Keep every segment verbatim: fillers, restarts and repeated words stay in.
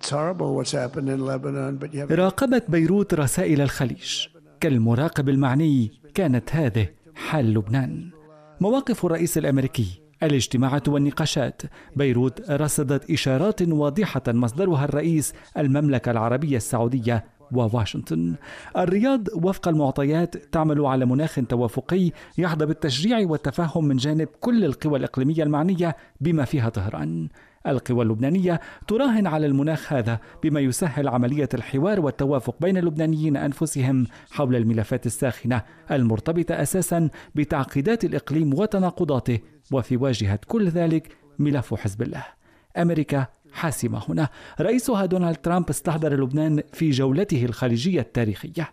راقبت بيروت رسائل الخليج. كالمراقب المعني كانت هذه حال لبنان. مواقف الرئيس الأمريكي، الاجتماعات والنقاشات. بيروت رصدت إشارات واضحة مصدرها الرئيس المملكة العربية السعودية وواشنطن. الرياض وفق المعطيات تعمل على مناخ توافقي يحظى بالتشجيع والتفاهم من جانب كل القوى الإقليمية المعنية بما فيها طهران. القوى اللبنانية تراهن على المناخ هذا بما يسهل عملية الحوار والتوافق بين اللبنانيين أنفسهم حول الملفات الساخنة المرتبطة أساسا بتعقيدات الإقليم وتناقضاته، وفي واجهة كل ذلك ملف حزب الله. أمريكا حاسمة هنا. رئيسها دونالد ترامب استحضر لبنان في جولته الخارجية التاريخية.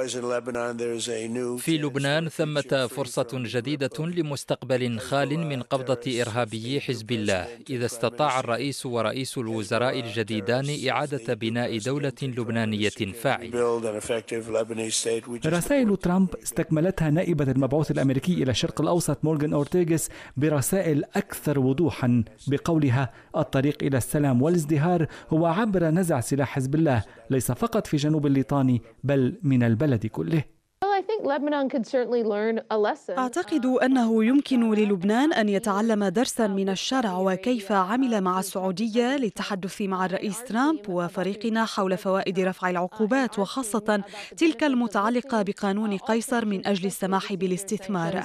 في لبنان ثمة فرصة جديدة لمستقبل خال من قبضة إرهابي حزب الله إذا استطاع الرئيس ورئيس الوزراء الجديدان إعادة بناء دولة لبنانية فاعلة. رسائل ترامب استكملتها نائبة المبعوث الأمريكي إلى الشرق الأوسط مورغان أورتيغس برسائل أكثر وضوحا بقولها: الطريق إلى السلام والازدهار هو عبر نزع سلاح حزب الله ليس فقط في جنوب الليطاني بل من البلد كله. أعتقد أنه يمكن للبنان أن يتعلم درسا من الشرع وكيف عمل مع السعودية للتحدث مع الرئيس ترامب وفريقنا حول فوائد رفع العقوبات، وخاصة تلك المتعلقة بقانون قيصر من أجل السماح بالاستثمار.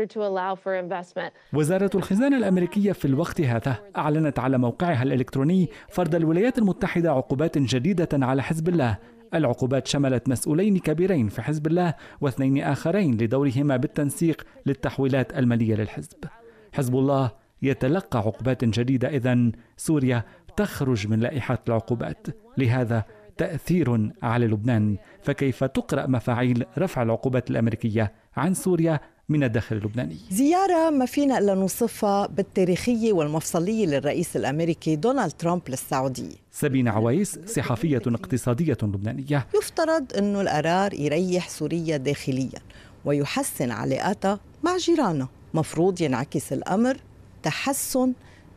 وزارة الخزانة الأمريكية في الوقت هذا أعلنت على موقعها الإلكتروني فرض الولايات المتحدة عقوبات جديدة على حزب الله. العقوبات شملت مسؤولين كبيرين في حزب الله واثنين آخرين لدورهما بالتنسيق للتحويلات المالية للحزب. حزب الله يتلقى عقوبات جديدة، إذن سوريا تخرج من لائحة العقوبات. لهذا تأثير على لبنان. فكيف تقرأ مفاعيل رفع العقوبات الأمريكية عن سوريا من الداخل اللبناني؟ زيارة ما فينا إلا نوصفها بالتاريخية والمفصلية للرئيس الأمريكي دونالد ترامب للسعودية. سابين عويس صحفية اقتصادية لبنانية. يفترض أنه القرار يريح سوريا داخليا ويحسن علاقاتها مع جيرانها. مفروض ينعكس الأمر تحسن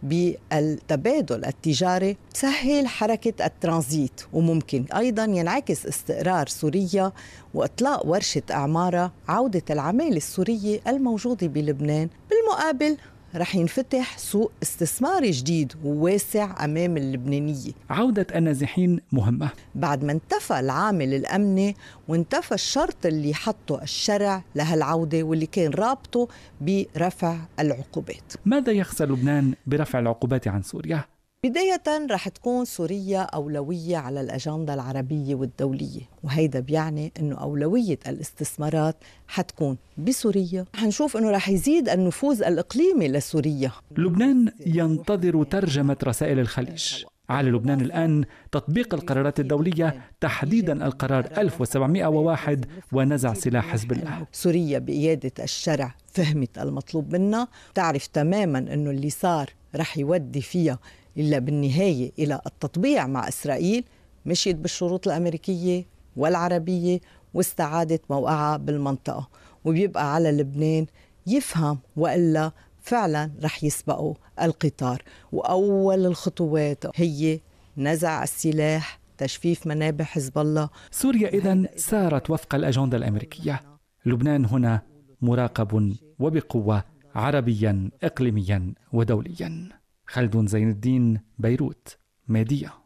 بالتبادل التجاري، تسهل حركة الترانزيت، وممكن أيضا ينعكس استقرار سوريا وإطلاق ورشة أعمارها، عودة العمالة السورية الموجودة بلبنان. بالمقابل رح ينفتح سوق استثماري جديد وواسع أمام اللبنانية. عودة النازحين مهمة. بعد ما انتفى العامل الأمني وانتفى الشرط اللي حطه الشرع لهالعودة واللي كان رابطه برفع العقوبات. ماذا يخسر لبنان برفع العقوبات عن سوريا؟ بداية رح تكون سوريا أولوية على الأجندة العربية والدولية، وهيدا بيعني أنه أولوية الاستثمارات حتكون بسوريا. حنشوف أنه رح يزيد النفوذ الإقليمي لسوريا. لبنان ينتظر ترجمة رسائل الخليج. على لبنان الآن تطبيق القرارات الدولية، تحديدا القرار ألف وسبعمائة وواحد ونزع سلاح حزب الله. سوريا بقيادة الشرع فهمت المطلوب منها، تعرف تماما أنه اللي صار رح يودي فيها إلا بالنهاية إلى التطبيع مع إسرائيل، مشيت بالشروط الأمريكية والعربية واستعادت موقعها بالمنطقة. وبيبقى على لبنان يفهم، وإلا فعلا رح يسبقوا القطار. وأول الخطوات هي نزع السلاح، تجفيف منابع حزب الله. سوريا إذن سارت وفق الأجندة الأمريكية. لبنان هنا مراقب وبقوة، عربيا إقليميا ودوليا. خالد زين الدين، بيروت، ميديا.